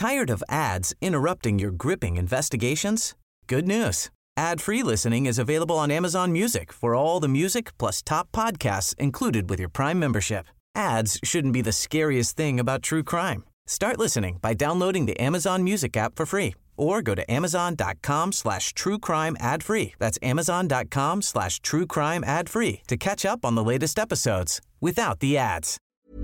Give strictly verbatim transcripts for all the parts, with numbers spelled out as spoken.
Tired of ads interrupting your gripping investigations? Good news. Ad-free listening is available on Amazon Music for all the music plus top podcasts included with your Prime membership. Ads shouldn't be the scariest thing about true crime. Start listening by downloading the Amazon Music app for free or go to amazon.com slash true crime ad free. That's amazon.com slash true crime ad free to catch up on the latest episodes without the ads.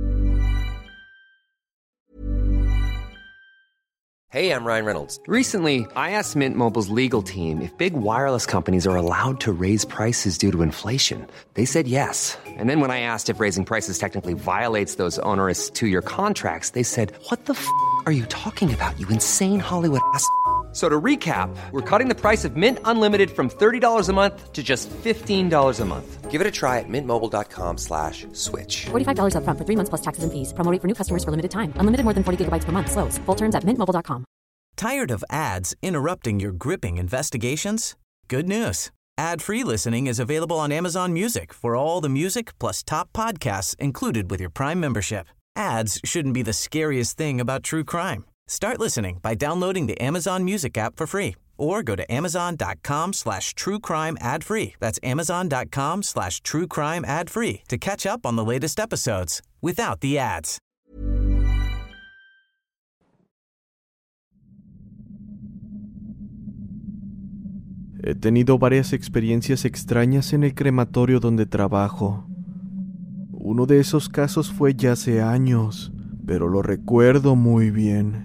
Hey, I'm Ryan Reynolds. Recently, I asked Mint Mobile's legal team if big wireless companies are allowed to raise prices due to inflation. They said yes. And then when I asked if raising prices technically violates those onerous two-year contracts, they said, what the f*** are you talking about, you insane Hollywood ass f- So to recap, we're cutting the price of Mint Unlimited from thirty dollars a month to just fifteen dollars a month. Give it a try at mintmobile.com slash switch. forty-five dollars up front for three months plus taxes and fees. Promo rate for new customers for limited time. Unlimited more than forty gigabytes per month. Slows full terms at mint mobile dot com. Tired of ads interrupting your gripping investigations? Good news. Ad-free listening is available on Amazon Music for all the music plus top podcasts included with your Prime membership. Ads shouldn't be the scariest thing about true crime. Start listening by downloading the Amazon Music app for free or go to amazon.com slash true crime ad free. That's amazon.com slash true crime ad free to catch up on the latest episodes without the ads. He tenido varias experiencias extrañas en el crematorio donde trabajo. Uno de esos casos fue ya hace años, pero lo recuerdo muy bien.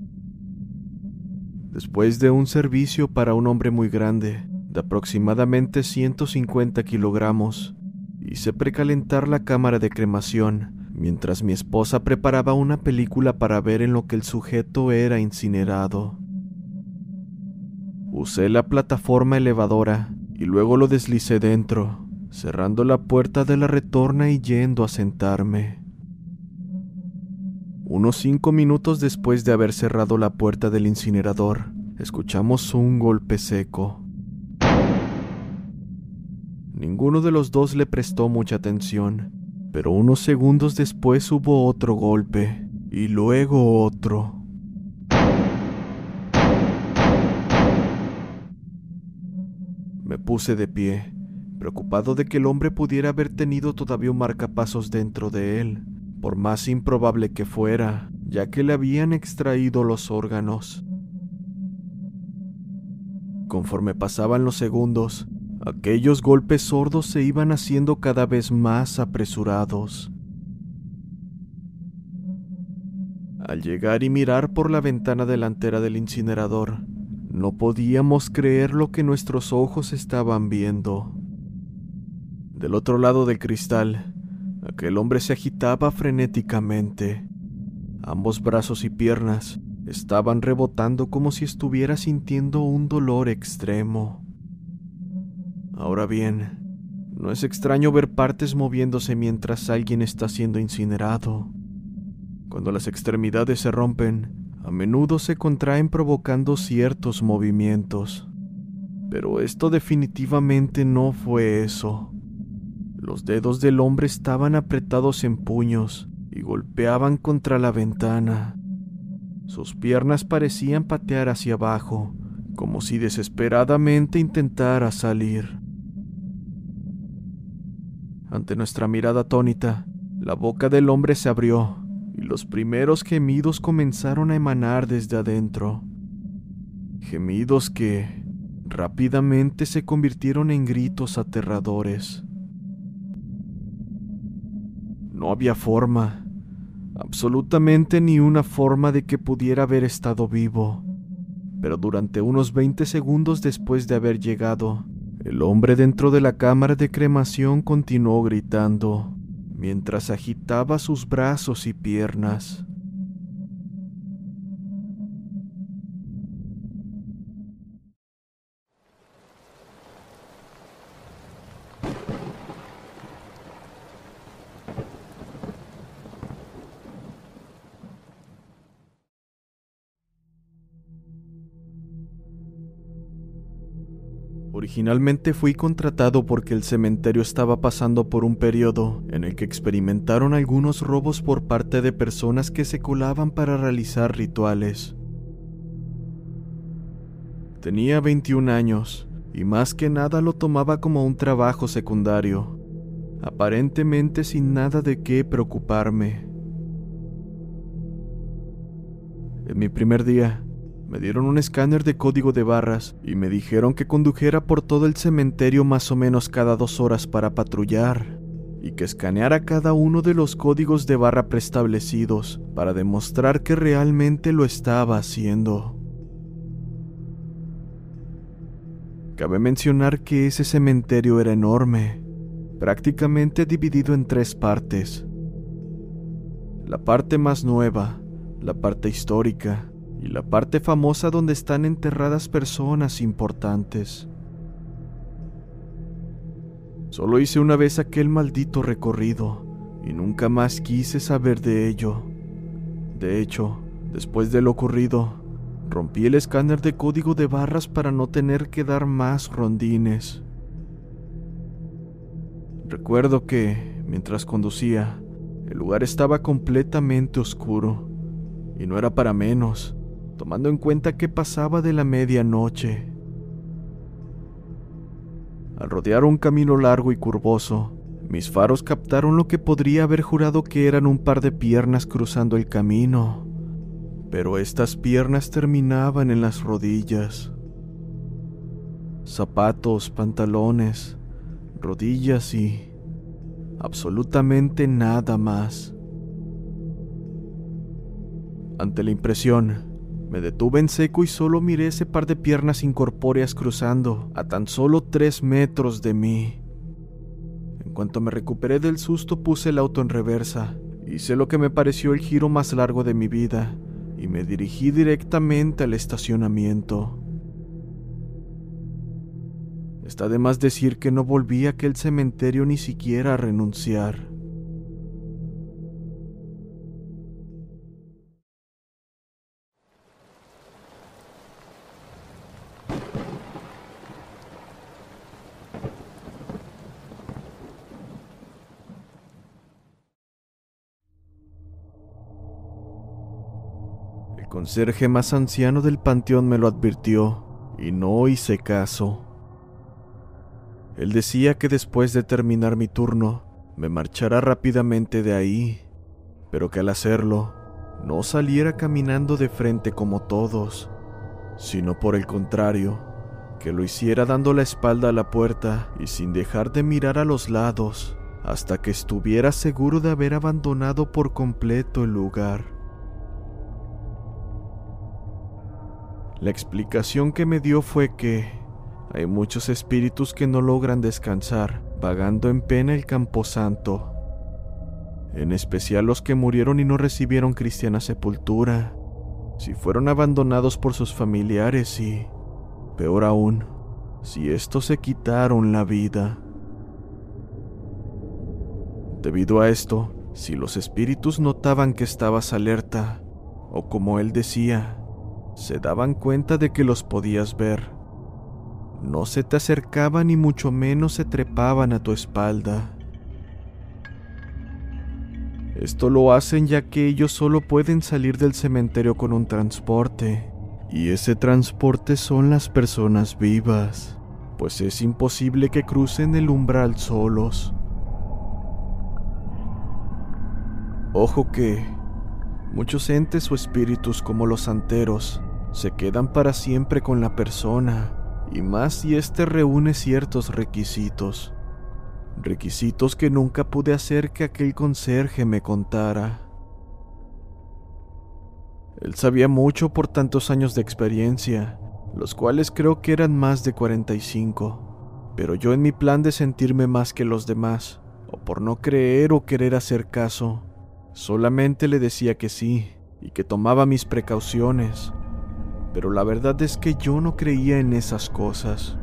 Después de un servicio para un hombre muy grande, de aproximadamente ciento cincuenta kilogramos, hice precalentar la cámara de cremación, mientras mi esposa preparaba una película para ver en lo que el sujeto era incinerado. Usé la plataforma elevadora y luego lo deslicé dentro, cerrando la puerta de la retorna y yendo a sentarme. Unos cinco minutos después de haber cerrado la puerta del incinerador, escuchamos un golpe seco. Ninguno de los dos le prestó mucha atención, pero unos segundos después hubo otro golpe, y luego otro. Me puse de pie, preocupado de que el hombre pudiera haber tenido todavía un marcapasos dentro de él, por más improbable que fuera, ya que le habían extraído los órganos. Conforme pasaban los segundos, aquellos golpes sordos se iban haciendo cada vez más apresurados. Al llegar y mirar por la ventana delantera del incinerador, no podíamos creer lo que nuestros ojos estaban viendo. Del otro lado del cristal, aquel hombre se agitaba frenéticamente. Ambos brazos y piernas estaban rebotando como si estuviera sintiendo un dolor extremo. Ahora bien, no es extraño ver partes moviéndose mientras alguien está siendo incinerado. Cuando las extremidades se rompen, a menudo se contraen provocando ciertos movimientos. Pero esto definitivamente no fue eso. Los dedos del hombre estaban apretados en puños y golpeaban contra la ventana. Sus piernas parecían patear hacia abajo, como si desesperadamente intentara salir. Ante nuestra mirada atónita, la boca del hombre se abrió y los primeros gemidos comenzaron a emanar desde adentro. Gemidos que rápidamente se convirtieron en gritos aterradores. No había forma, absolutamente ni una forma de que pudiera haber estado vivo, pero durante unos veinte segundos después de haber llegado, el hombre dentro de la cámara de cremación continuó gritando, mientras agitaba sus brazos y piernas. Originalmente fui contratado porque el cementerio estaba pasando por un periodo en el que experimentaron algunos robos por parte de personas que se colaban para realizar rituales. Tenía veintiún años y más que nada lo tomaba como un trabajo secundario, aparentemente sin nada de qué preocuparme. En mi primer día, me dieron un escáner de código de barras y me dijeron que condujera por todo el cementerio más o menos cada dos horas para patrullar, y que escaneara cada uno de los códigos de barra preestablecidos para demostrar que realmente lo estaba haciendo. Cabe mencionar que ese cementerio era enorme, prácticamente dividido en tres partes. La parte más nueva, la parte histórica y la parte famosa donde están enterradas personas importantes. Solo hice una vez aquel maldito recorrido y nunca más quise saber de ello. De hecho, después de lo ocurrido, rompí el escáner de código de barras para no tener que dar más rondines. Recuerdo que, mientras conducía, el lugar estaba completamente oscuro, y no era para menos, tomando en cuenta que pasaba de la medianoche. Al rodear un camino largo y curvoso, mis faros captaron lo que podría haber jurado que eran un par de piernas cruzando el camino, pero estas piernas terminaban en las rodillas. Zapatos, pantalones, rodillas y absolutamente nada más. Ante la impresión, me detuve en seco y solo miré ese par de piernas incorpóreas cruzando a tan solo tres metros de mí. En cuanto me recuperé del susto, puse el auto en reversa, hice lo que me pareció el giro más largo de mi vida y me dirigí directamente al estacionamiento. Está de más decir que no volví a aquel cementerio ni siquiera a renunciar. El conserje más anciano del panteón me lo advirtió y no hice caso. Él decía que después de terminar mi turno, me marchara rápidamente de ahí, pero que al hacerlo, no saliera caminando de frente como todos, sino por el contrario, que lo hiciera dando la espalda a la puerta y sin dejar de mirar a los lados, hasta que estuviera seguro de haber abandonado por completo el lugar. La explicación que me dio fue que hay muchos espíritus que no logran descansar, vagando en pena el camposanto, en especial los que murieron y no recibieron cristiana sepultura, si fueron abandonados por sus familiares y, peor aún, si estos se quitaron la vida. Debido a esto, si los espíritus notaban que estabas alerta, o como él decía, se daban cuenta de que los podías ver, no se te acercaban ni mucho menos se trepaban a tu espalda. Esto lo hacen ya que ellos solo pueden salir del cementerio con un transporte, y ese transporte son las personas vivas, pues es imposible que crucen el umbral solos. Ojo que muchos entes o espíritus como los santeros se quedan para siempre con la persona, y más si éste reúne ciertos requisitos. Requisitos que nunca pude hacer que aquel conserje me contara. Él sabía mucho por tantos años de experiencia, los cuales creo que eran más de cuarenta y cinco, pero yo en mi plan de sentirme más que los demás, o por no creer o querer hacer caso, solamente le decía que sí, y que tomaba mis precauciones. Pero la verdad es que yo no creía en esas cosas.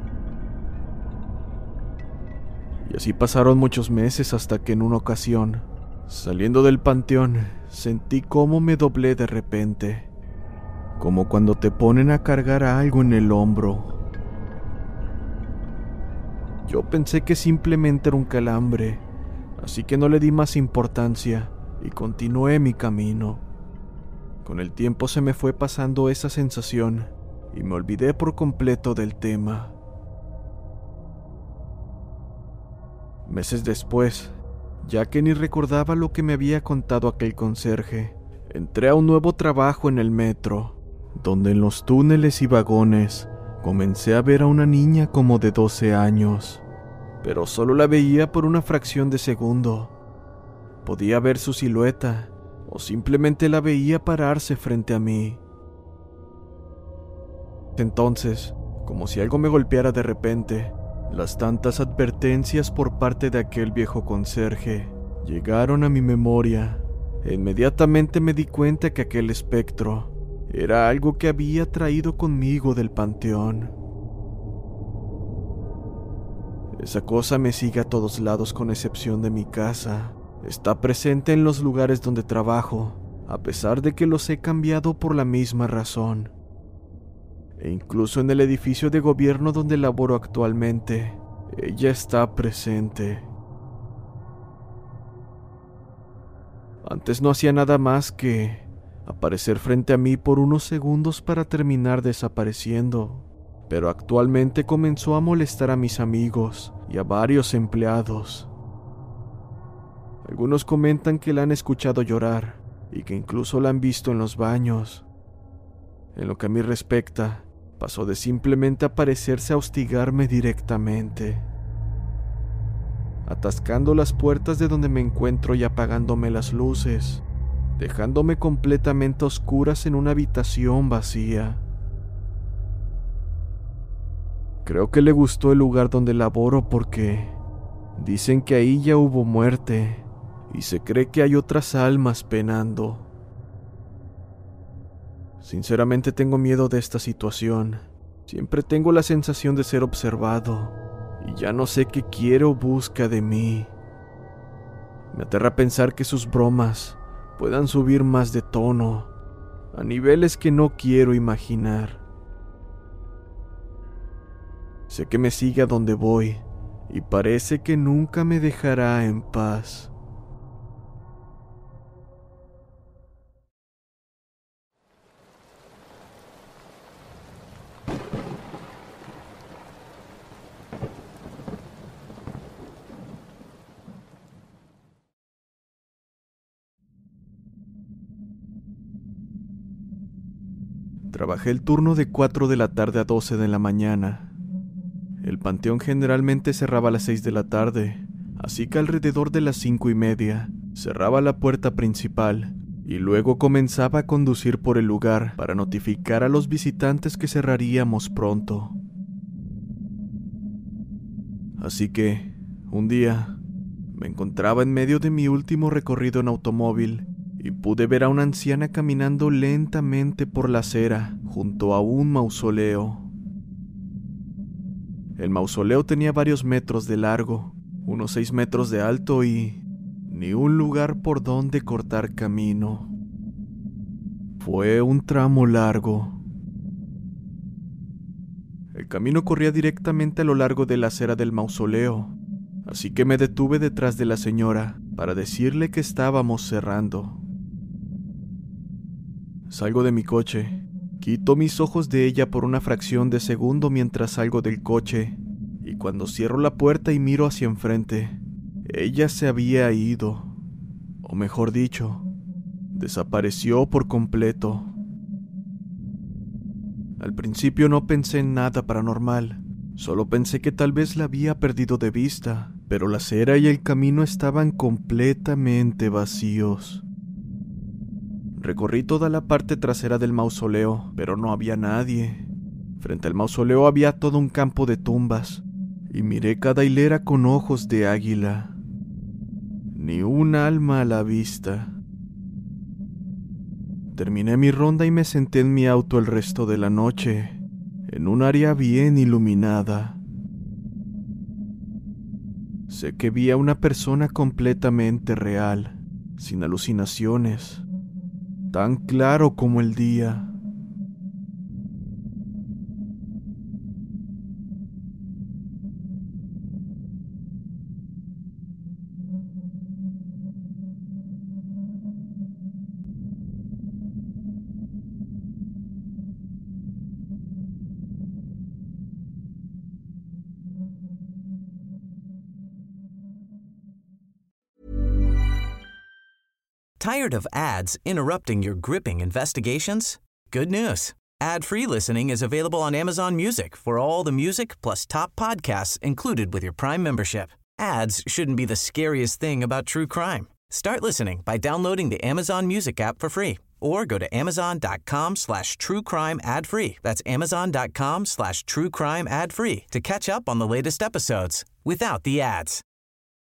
Y así pasaron muchos meses hasta que en una ocasión, saliendo del panteón, sentí cómo me doblé de repente, como cuando te ponen a cargar algo en el hombro. Yo pensé que simplemente era un calambre, así que no le di más importancia y continué mi camino. Con el tiempo se me fue pasando esa sensación y me olvidé por completo del tema. Meses después, ya que ni recordaba lo que me había contado aquel conserje, entré a un nuevo trabajo en el metro, donde en los túneles y vagones comencé a ver a una niña como de doce años, pero solo la veía por una fracción de segundo. Podía ver su silueta, o simplemente la veía pararse frente a mí. Entonces, como si algo me golpeara de repente, las tantas advertencias por parte de aquel viejo conserje llegaron a mi memoria, e inmediatamente me di cuenta que aquel espectro era algo que había traído conmigo del panteón. Esa cosa me sigue a todos lados con excepción de mi casa. Está presente en los lugares donde trabajo, a pesar de que los he cambiado por la misma razón. E incluso en el edificio de gobierno donde laboro actualmente, ella está presente. Antes no hacía nada más que aparecer frente a mí por unos segundos para terminar desapareciendo, pero actualmente comenzó a molestar a mis amigos y a varios empleados. Algunos comentan que la han escuchado llorar y que incluso la han visto en los baños. En lo que a mí respecta, pasó de simplemente aparecerse a hostigarme directamente, atascando las puertas de donde me encuentro y apagándome las luces, dejándome completamente a oscuras en una habitación vacía. Creo que le gustó el lugar donde laboro porque dicen que ahí ya hubo muerte y se cree que hay otras almas penando. Sinceramente tengo miedo de esta situación. Siempre tengo la sensación de ser observado y ya no sé qué quiere o busca de mí. Me aterra pensar que sus bromas puedan subir más de tono, a niveles que no quiero imaginar. Sé que me sigue a donde voy y parece que nunca me dejará en paz. Trabajé el turno de cuatro de la tarde a doce de la mañana. El panteón generalmente cerraba a las seis de la tarde, así que alrededor de las cinco y media cerraba la puerta principal y luego comenzaba a conducir por el lugar para notificar a los visitantes que cerraríamos pronto. Así que, un día, me encontraba en medio de mi último recorrido en automóvil y pude ver a una anciana caminando lentamente por la acera junto a un mausoleo. El mausoleo tenía varios metros de largo, unos seis metros de alto y ni un lugar por donde cortar camino. Fue un tramo largo. El camino corría directamente a lo largo de la acera del mausoleo, así que me detuve detrás de la señora para decirle que estábamos cerrando. Salgo de mi coche, quito mis ojos de ella por una fracción de segundo mientras salgo del coche, y cuando cierro la puerta y miro hacia enfrente, ella se había ido, o mejor dicho, desapareció por completo. Al principio no pensé en nada paranormal, solo pensé que tal vez la había perdido de vista, pero la acera y el camino estaban completamente vacíos. Recorrí toda la parte trasera del mausoleo, pero no había nadie. Frente al mausoleo había todo un campo de tumbas, y miré cada hilera con ojos de águila. Ni un alma a la vista. Terminé mi ronda y me senté en mi auto el resto de la noche, en un área bien iluminada. Sé que vi a una persona completamente real, sin alucinaciones, tan claro como el día. Tired of ads interrupting your gripping investigations? Good news. Ad-free listening is available on Amazon Music for all the music plus top podcasts included with your Prime membership. Ads shouldn't be the scariest thing about true crime. Start listening by downloading the Amazon Music app for free or go to amazon.com slash true crime ad free. That's amazon.com slash true crime ad free to catch up on the latest episodes without the ads.